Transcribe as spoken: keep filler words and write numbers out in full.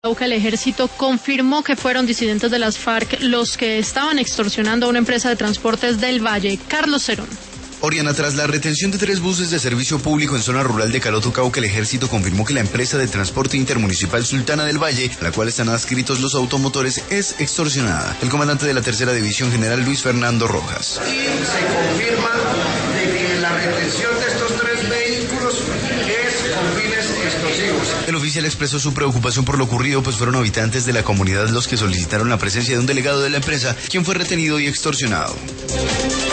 El ejército confirmó que fueron disidentes de las FARC los que estaban extorsionando a una empresa de transportes del Valle. Carlos Cerón. Oriana, tras la retención de tres buses de servicio público en zona rural de Caloto, Cauca, el ejército confirmó que la empresa de transporte intermunicipal Sultana del Valle, a la cual están adscritos los automotores, es extorsionada. El comandante de la tercera división, general Luis Fernando Rojas. Y se confirma de que la retención de estos tres vehículos es con fines extorsivos. El oficial expresó su preocupación por lo ocurrido, pues fueron habitantes de la comunidad los que solicitaron la presencia de un delegado de la empresa, quien fue retenido y extorsionado.